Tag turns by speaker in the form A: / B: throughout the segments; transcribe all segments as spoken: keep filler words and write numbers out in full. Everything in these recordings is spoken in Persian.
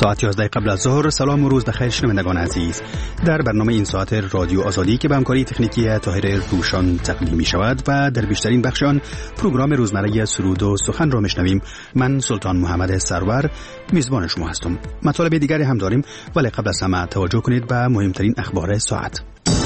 A: ساعت یازده قبل از ظهر. سلام و روز بخیر شنوندگان عزیز. در برنامه این ساعت رادیو آزادی که به همکاری تکنیکی طاهر روشان تقدیم می شود و در بیشترین بخش آن پروگرام روزمره سرود و سخن را میشنویم، من سلطان محمد سرور میزبان شما هستم. مطالب دیگری هم داریم، ولی قبل از همه توجه کنید به مهمترین اخبار ساعت.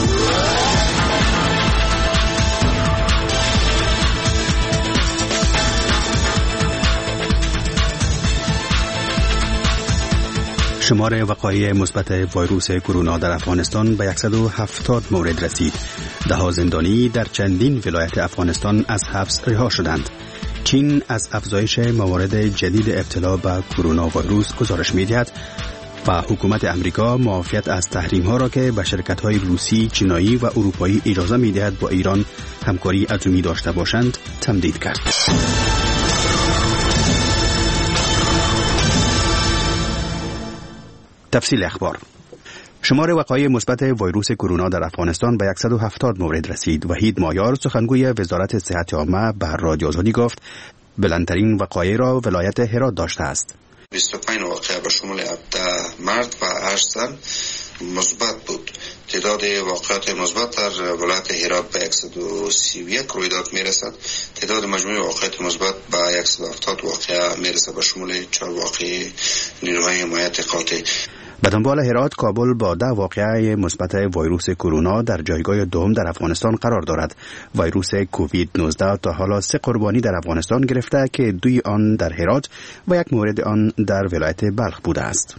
A: شمار وقایع مثبت ویروس کرونا در افغانستان به صد و هفتاد مورد رسید. ده ها زندانی در چندین ولایت افغانستان از حبس رها شدند. چین از افزایش موارد جدید ابتلا به کرونا ویروس گزارش می‌دهد و حکومت امریکا معافیت از تحریم‌ها را که به شرکت‌های روسی، چینایی و اروپایی اجازه می‌دهد با ایران همکاری اتمی داشته باشند تمدید کرد. تفصیل اخبار. شمار وقایع مثبت ویروس کرونا در افغانستان به صد و هفتاد مورد رسید. وحید مایار سخنگوی وزارت صحت عامه به رادیو آزادی گفت بلندترین وقایع را ولایت هرات داشته است.
B: بیست و پنج واقعه به شمول هفده مرد و هشت زن مثبت بود. تعداد واقعات مثبت در ولایت هرات به صد و سی و یک رویداد میرسد. تعداد مجموع واقعات مثبت به صد و هفتاد واقعه میرسد به شمول چهار واقعه نیروهای حمایت قاطع.
A: به دنبال هرات، کابل با ده واقعه مثبت ویروس کرونا در جایگاه دوم در افغانستان قرار دارد. ویروس کووید نوزده تا حالا سه قربانی در افغانستان گرفته که دوی آن در هرات و یک مورد آن در ولایت بلخ بوده است.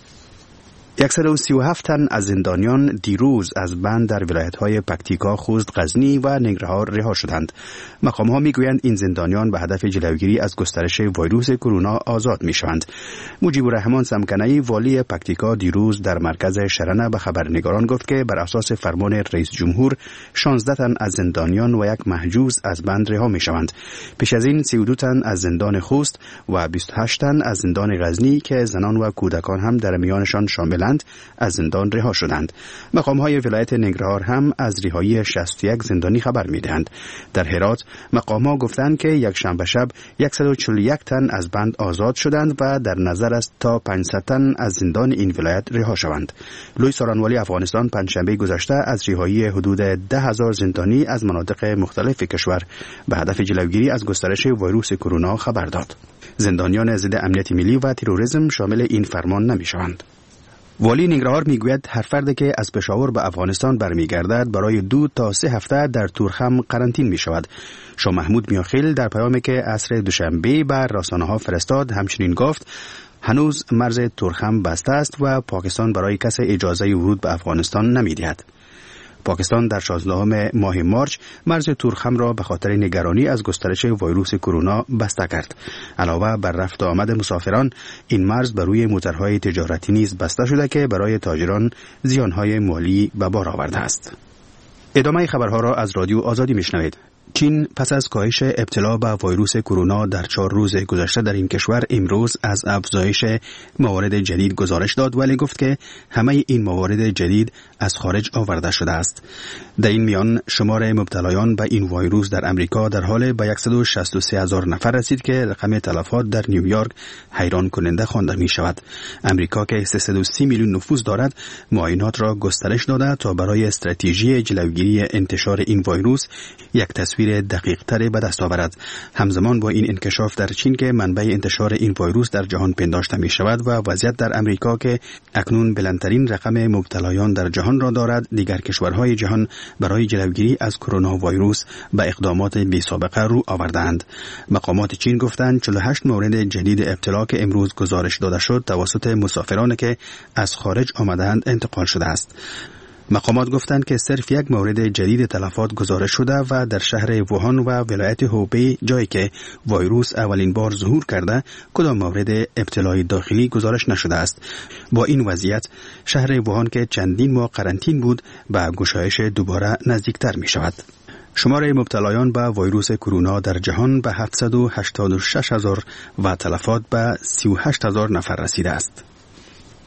A: صد و سی و هفت تن از زندانیان دیروز از بند در ولایت‌های پکتیکا، خوست، غزنی و ننگرهار رها شدند. مقام‌ها می‌گویند این زندانیان به هدف جلوگیری از گسترش ویروس کرونا آزاد می‌شوند. مجیب الرحمن سمکنی، والی پکتیکا، دیروز در مرکز شرنه به خبرنگاران گفت که بر اساس فرمان رئیس جمهور شانزده تن از زندانیان و یک محجوز از بند رها می‌شوند. پیش از این سی و دو تن از زندان خوست و بیست و هشت تن از زندان غزنی که زنان و کودکان هم در میانشان شاملند از زندان رها شدند. مقام‌های ولایت ننگرهار هم از رهایی شصت و یک زندانی خبر می‌دهند. در هرات مقام‌ها گفتند که یک شنبه شب صد و چهل و یک تن از بند آزاد شدند و در نظر است تا پانصد تن از زندان این ولایت رها شوند. لوی سارانوالی افغانستان پنجشنبه گذشته از رهایی حدود ده هزار زندانی از مناطق مختلف کشور به هدف جلوگیری از گسترش ویروس کرونا خبر داد. زندانیان ضد امنیت ملی و تروریسم شامل این فرمان نمی‌شوند. والی ننگرهار میگوید هر فرد که از پشاور به افغانستان برمیگردد برای دو تا سه هفته در تورخم قرنطین می شود. شاه محمود میاخیل در پیامی که عصر دوشنبه بر رسانه‌ها فرستاد همچنین گفت هنوز مرز تورخم بسته است و پاکستان برای کسی اجازه ورود به افغانستان نمیدهد. پاکستان در شانزدهم ماه مارچ مرز تورخم را به خاطر نگرانی از گسترش ویروس کرونا بسته کرد. علاوه بر رفت و آمد مسافران، این مرز بر روی موترهای تجارتی نیز بسته شده که برای تاجران زیانهای مالی به بار آورده است. ادامه خبرها را از رادیو آزادی میشنوید. چین پس از کاهش ابتلا به ویروس کرونا در چهار روز گذشته در این کشور امروز از افزایش موارد جدید گزارش داد، ولی گفت که همه این موارد جدید از خارج آورده شده است. در این میان شمار مبتلایان به این ویروس در امریکا در حال به صد و شصت و سه هزار نفر رسید که رقم تلفات در نیویورک حیران کننده خوانده می شود. امریکا که سیصد و سی میلیون نفوس دارد معاینات را گسترش داده تا برای استراتژی جلوگیری انتشار این ویروس یک تصویر دقیق تری به دست آورد. همزمان با این انکشاف در چین که منبع انتشار این ویروس در جهان پنداشته می شود و وضعیت در امریکا که اکنون بلندترین رقم مبتلایان در جهان را دارد، دیگر کشورهای جهان برای جلوگیری از کرونا ویروس به اقدامات بی سابقه رو آوردند. مقامات چین گفتند چهل و هشت مورد جدید ابتلا که امروز گزارش داده شد توسط مسافرانی که از خارج آمدند انتقال شده است. مقامات گفتند که صرف یک مورد جدید تلفات گزارش شده و در شهر ووهان و ولایت هوبی، جایی که ویروس اولین بار ظهور کرده، کدام مورد ابتلای داخلی گزارش نشده است. با این وضعیت شهر ووهان که چندین ماه قرنطین بود به گشایش دوباره نزدیکتر می شود. شمار مبتلایان به ویروس کرونا در جهان به هفتصد و هشتاد و شش هزار و تلفات به سی و هشت هزار نفر رسیده است.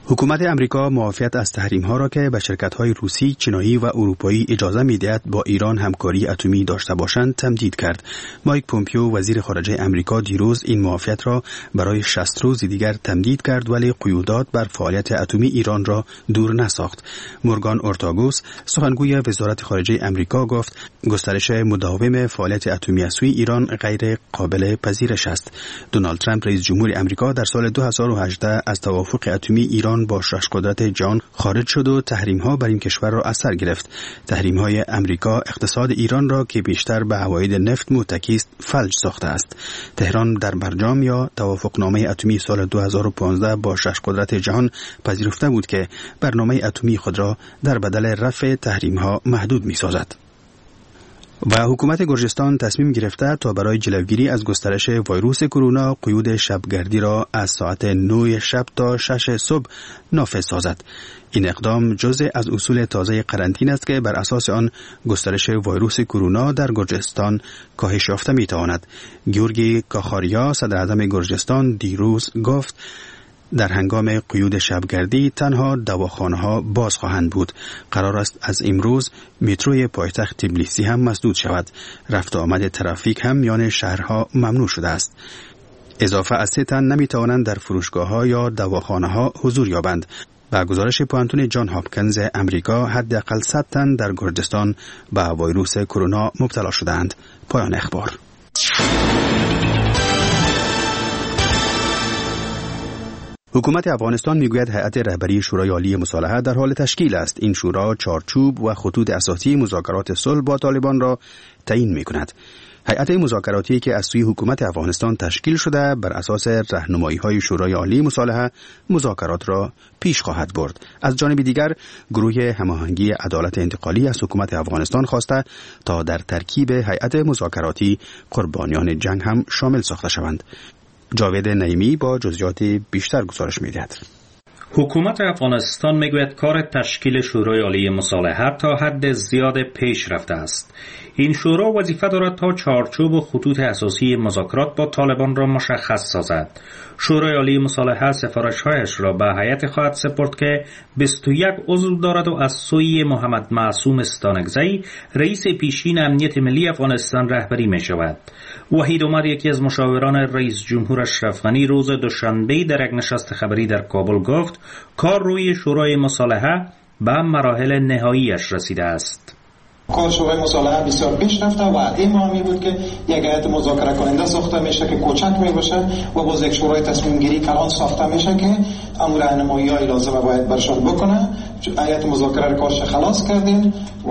A: حکومت امریکا معافیت از تحریم‌ها را که به شرکت‌های روسی، چینایی و اروپایی اجازه می‌دهد با ایران همکاری اتمی داشته باشند تمدید کرد. مایک پومپیو وزیر خارجه امریکا دیروز این معافیت را برای شصت روز دیگر تمدید کرد، ولی قیودات بر فعالیت اتمی ایران را دور نساخت. مورگان اورتاگوس سخنگوی وزارت خارجه امریکا گفت گسترش مداوم فعالیت اتمی از سوی ایران غیر قابل پذیرش است. دونالد ترامپ رئیس جمهور امریکا در سال دو هزار و هجده از توافق اتمی ایران با شش قدرت جهان خارج شد و تحریم‌ها بر این کشور را اثر گرفت. تحریم‌های امریکا اقتصاد ایران را که بیشتر به عواید نفت متکی است فلج ساخته است. تهران در برجام یا توافقنامه اتمی سال دو هزار و پانزده با شش قدرت جهان پذیرفته بود که برنامه اتمی خود را در بدل رفع تحریم‌ها محدود می‌سازد. و حکومت گرجستان تصمیم گرفته تا برای جلوگیری از گسترش ویروس کرونا قیود شبگردی را از ساعت نه شب تا شش صبح نافذ سازد. این اقدام جزء از اصول تازه قرنطینه است که بر اساس آن گسترش ویروس کرونا در گرجستان کاهش یافته می‌تواند. گیورگی کاخاریا صدر اعظم گرجستان دیروز گفت در هنگام قیود شبگردی تنها دواخانه‌ها باز خواهند بود. قرار است از امروز متروی پایتخت تبلیسی هم مسدود شود. رفت و آمد ترافیک هم میان شهرها ممنوع شده است. اضافه از سه تن نمیتوانند در فروشگاه‌ها یا دواخانه‌ها حضور یابند. با گزارش پوانتون جان هاپکینز امریکا حداقل صد تن در گرجستان به ویروس کرونا مبتلا شدند. پایان اخبار. حکومت افغانستان میگوید هیئت رهبری شورای عالی مصالحه در حال تشکیل است. این شورا چارچوب و خطوط اساسی مذاکرات صلح با طالبان را تعیین میکند. هیئت مذاکراتی که از سوی حکومت افغانستان تشکیل شده بر اساس راهنمایی‌های شورای عالی مصالحه مذاکرات را پیش خواهد برد. از جانب دیگر گروه هماهنگی عدالت انتقالی از حکومت افغانستان خواسته تا در ترکیب هیئت مذاکراتی قربانیان جنگ هم شامل ساخته شوند. جاوید نعیمی با جزئیات بیشتر گزارش می‌دهد.
C: حکومت افغانستان میگوید کار تشکیل شورای عالی مصالحه تا حد زیاد پیش رفته است. این شورا وظیفه دارد تا چارچوب و خطوط اساسی مذاکرات با طالبان را مشخص سازد. شورای عالی مصالحه سفارش‌هایش را به هیئت خواهد سپرد که بیست و یک عضو دارد و از سوی محمد معصوم استانکزی رئیس پیشین امنیت ملی افغانستان رهبری می شود. وحید عمر یکی از مشاوران رئیس جمهور اشرف غنی روز دوشنبه در یک نشست خبری در کابل گفت کار روی شورای مصالحه به مراحل نهاییش رسیده است.
D: کار شورای مصالحه بسیار پیش رفته و این مهمی بود که یک هیئت مذاکره کننده ساخته میشه که کوچک میباشه و باز یک شورای تصمیم گیری کلان ساخته میشه که امور راهنمایی‌های لازمه باید برشان بکنه. هیئت مذاکره کارش خلاص کردین و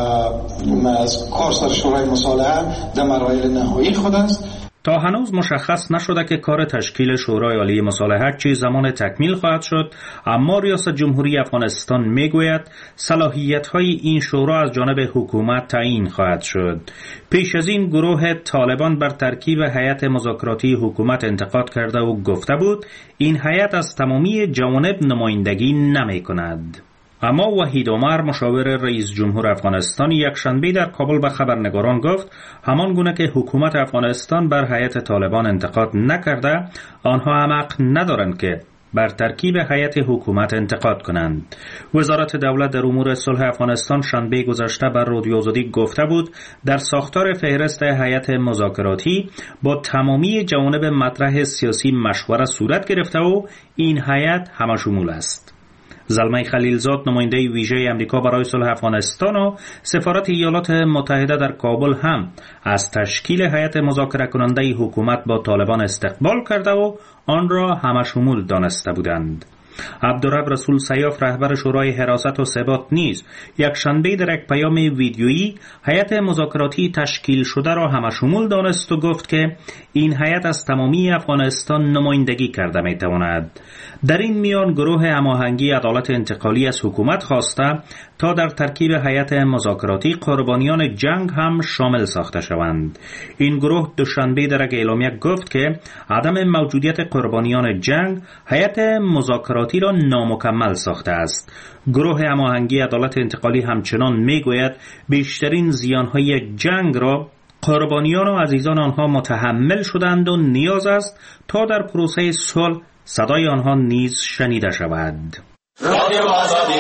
D: از کار سر شورای مصالحه در مراحل نهایی خود است.
C: تا هنوز مشخص نشده که کار تشکیل شورای عالی مصالحه چه زمان تکمیل خواهد شد، اما ریاست جمهوری افغانستان میگوید صلاحیت‌های این شورا از جانب حکومت تعیین خواهد شد. پیش از این گروه طالبان بر ترکیب هیئت مذاکراتی حکومت انتقاد کرده و گفته بود این هیئت از تمامی جوانب نمایندگی نمی‌کند. اما وحید عمر مشاور رئیس جمهور افغانستان یک شنبه در کابل به خبرنگاران گفت همان گونه که حکومت افغانستان بر هیئت طالبان انتقاد نکرده، آنها هم حق ندارند که بر ترکیب هیئت حکومت انتقاد کنند. وزارت دولت در امور صلح افغانستان شنبه گذشته بر رادیو آزادی گفته بود در ساختار فهرست هیئت مذاکراتی با تمامی جوانب مطرح سیاسی مشوره صورت گرفته و این هیئت همشمول است. زلمه خلیلزاد نماینده ویژه امریکا برای صلح افغانستان و سفارت ایالات متحده در کابل هم از تشکیل هیئت مذاکره کننده حکومت با طالبان استقبال کرده و آن را همشمول دانسته بودند. عبدالرب رسول سیاف رهبر شورای حراست و ثبات نیز یک شنبه در یک پیام ویدیویی هیئت مذاکراتی تشکیل شده را همشمول دانست و گفت که این هیئت از تمامی افغانستان نمایندگی کرده می تواند. در این میان گروه هماهنگی عدالت انتقالی از حکومت خواسته تا در ترکیب هیئت مذاکراتی قربانیان جنگ هم شامل ساخته شوند. این گروه دوشنبه در یک اعلامیه گفت که عدم موجودیت قربانیان جنگ هیئت مذاکراتی را نامکمل ساخته است. گروه هماهنگی عدالت انتقالی همچنان میگوید بیشترین زیانهای جنگ را قربانیان و عزیزان آنها متحمل شدند و نیاز است تا در پروسه صلح صدای آنها نیز شنیده شود.
E: رادیو آزادی.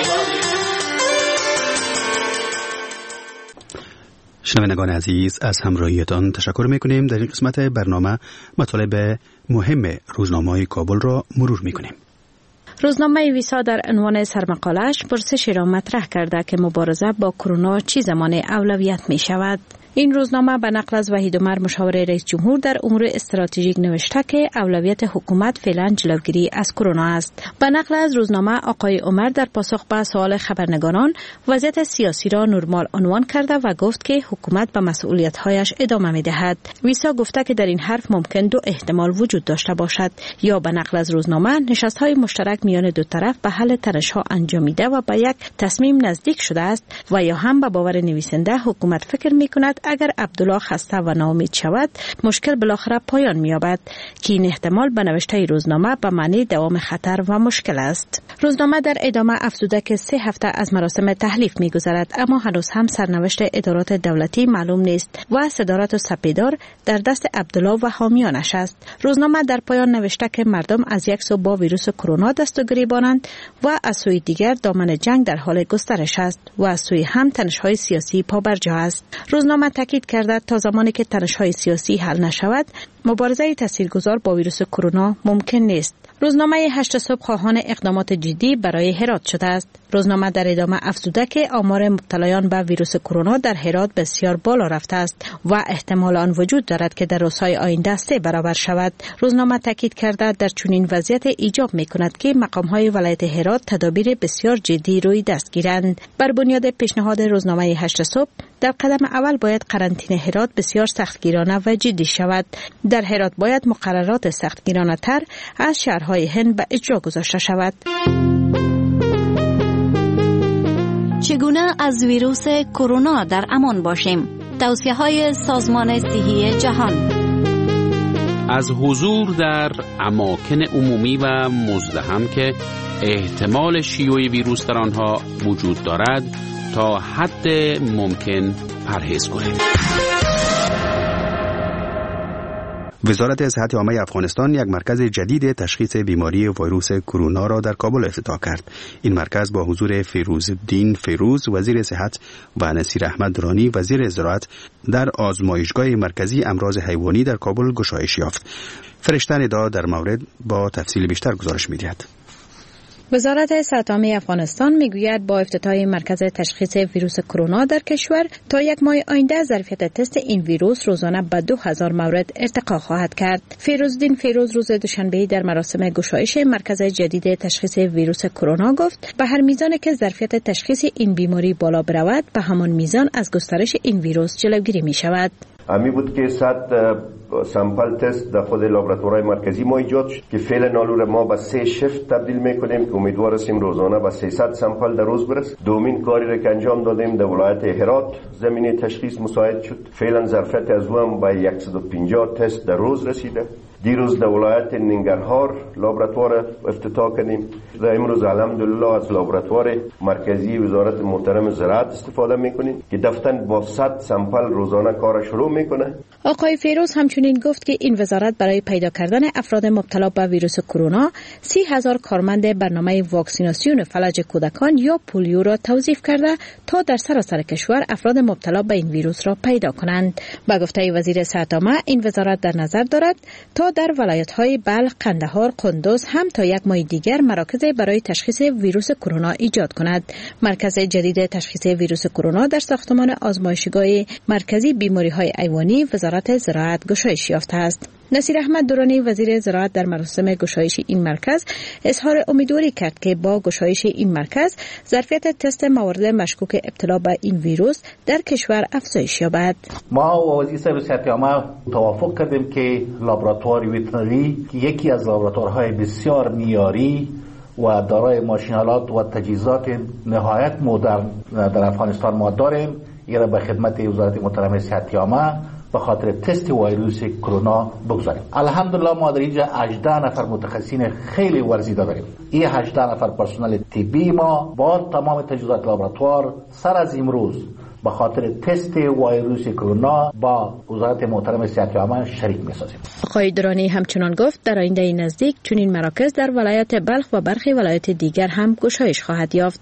A: شنوندگان عزیز، از همراهیتان تشکر میکنیم. در این قسمت برنامه مطالب مهم روزنامه کابل را مرور میکنیم.
F: روزنامه ویسا در عنوان سرمقاله‌اش پرسشی را مطرح کرده که مبارزه با کرونا چه زمان اولویت می شود. این روزنامه به نقل از وحید عمر مشاور رئیس جمهور در امور استراتژیک نوشته که اولویت حکومت فعلا جلوگیری از کرونا است. به نقل از روزنامه آقای عمر در پاسخ به سوال خبرنگاران وضعیت سیاسی را نرمال عنوان کرده و گفت که حکومت به مسئولیت‌هایش ادامه می‌دهد. ویسا گفته که در این حرف ممکن دو احتمال وجود داشته باشد: یا به نقل از روزنامه نشست‌های مشترک میان دو طرف به حل تنش‌ها انجامیده و به یک تصمیم نزدیک شده است، و یا هم به باور نویسنده حکومت فکر می‌کند اگر عبدالله خسته و ناامید شود مشکل بالاخره پایان می‌یابد، که این احتمال به نوشته روزنامه به معنی دوام خطر و مشکل است. روزنامه در ادامه افزوده که سه هفته از مراسم تحلیف می‌گذرد، اما هنوز هم سرنوشت ادارات دولتی معلوم نیست و صدارت و سپیدار در دست عبدالله و حامیانش است. روزنامه در پایان نوشته که مردم از یک سو با ویروس کرونا دست و گریبانند و از سوی دیگر دامن جنگ در حال گسترش است و از سوی هم تنش‌های سیاسی پابرجا است. روزنامه تاکید کرده تا زمانی که تنش‌های سیاسی حل نشود مبارزه تاثیرگذار با ویروس کرونا ممکن نیست. روزنامه هشت صبح خواهان اقدامات جدی برای هرات شده است. روزنامه در ادامه افزوده که آمار مبتلایان به ویروس کرونا در هرات بسیار بالا رفته است و احتمال آن وجود دارد که در روزهای آینده سه برابر شود. روزنامه تاکید کرده در چنین وضعیت ایجاب می‌کند که مقام‌های ولایت هرات تدابیر بسیار جدی روی دست گیرند. بر بنیاد پیشنهاد روزنامه هشت صبح در قدم اول باید قرنطینه هرات بسیار سختگیرانه و جدی شود. در هرات باید مقررات سختگیرانه تر از شهرهای هند به اجرا گذاشته شود.
G: چگونه از ویروس کرونا در امان باشیم؟ توصیه‌های سازمان صحی جهان.
H: از حضور در اماکن عمومی و مزدحم که احتمال شیوع ویروس در آنها وجود دارد تا حد ممکن پرهیز کنید.
A: وزارت صحت عامه افغانستان یک مرکز جدید تشخیص بیماری ویروس کرونا را در کابل افتتاح کرد. این مرکز با حضور فیروزالدین فیروز وزیر صحت و نصیر احمد رانی وزیر زراعت در آزمایشگاه مرکزی امراض حیوانی در کابل گشایش یافت. فرشته ندا در مورد با تفصیل بیشتر گزارش می‌دهد.
F: وزارت صحت عامه افغانستان میگوید با افتتاح مرکز تشخیص ویروس کرونا در کشور تا یک ماه آینده ظرفیت تست این ویروس روزانه به دو هزار مورد ارتقا خواهد کرد. فیروزالدین فیروز روز دوشنبه در مراسم گشایش مرکز جدید تشخیص ویروس کرونا گفت به هر میزانی که ظرفیت تشخیص این بیماری بالا برود به همان میزان از گسترش این ویروس جلوگیری می شود.
I: امی بود که صد سامپل تست در خود لابراتوارهای مرکزی ما ایجاد شد که فعلا نالور ما به سه شفت تبدیل میکنیم که امیدوار هستیم روزانه به سیصد سامپل در روز برسیم. دومین کاری را که انجام دادیم در ولایت هرات زمینه تشخیص مساعد شد. فعلا ظرفیت از او هم به صد و پنجاه تست در روز رسیده. دیروز در ولایت ننگرهار لابراتوار افتتاح کردیم. در امروز الحمدلله از لابراتوار مرکزی وزارت محترم زراعت استفاده میکنیم که دفتن با صد سامپل روزانه کار شروع میکنه.
F: آقای فیروز همچنین گفت که این وزارت برای پیدا کردن افراد مبتلا به ویروس کرونا سی هزار کارمند برنامه واکسیناسیون فلج کودکان یا پولیو را توظیف کرده تا در سراسر کشور افراد مبتلا به این ویروس را پیدا کنند. با گفته وزیر صحت عامه این وزارت در نظر دارد تا در ولایت‌های بلخ، قندهار، قندوز هم تا یک ماه دیگر مراکز برای تشخیص ویروس کرونا ایجاد کند. مرکز جدید تشخیص ویروس کرونا در ساختمان آزمایشگاه مرکزی بیماری‌های حیوانی وزارت زراعت گشایش یافته است. نصیر احمد درانی وزیر زراعت در مراسم گشایش این مرکز اظهار امیدواری کرد که با گشایش این مرکز ظرفیت تست موارد مشکوک ابتلا به این ویروس در کشور افزایش یابد.
J: ما و وزیر صحت عامه توافق کردیم که لابراتوار ویترینری که یکی از لابراتوارهای بسیار معیاری و دارای ماشین‌آلات و تجهیزات نهایت مدرن در افغانستان ما داریم، این را به خدمت وزارت محترم صحت عامه به خاطر تست ویروس کرونا بگذاریم. الحمدلله ما در اینجا هجده نفر متخصصین خیلی ورزیده داریم. این هجده نفر پرسنل طبی ما با تمام تجهیزات لابراتوار سر از امروز به خاطر تست ویروس کرونا با وزارت محترم صحت عامه شریک می‌سازیم.
F: آقای درانی همچنان گفت در آینده نزدیک چنین مراکز در ولایت بلخ و برخی ولایت دیگر هم گشایش خواهد یافت.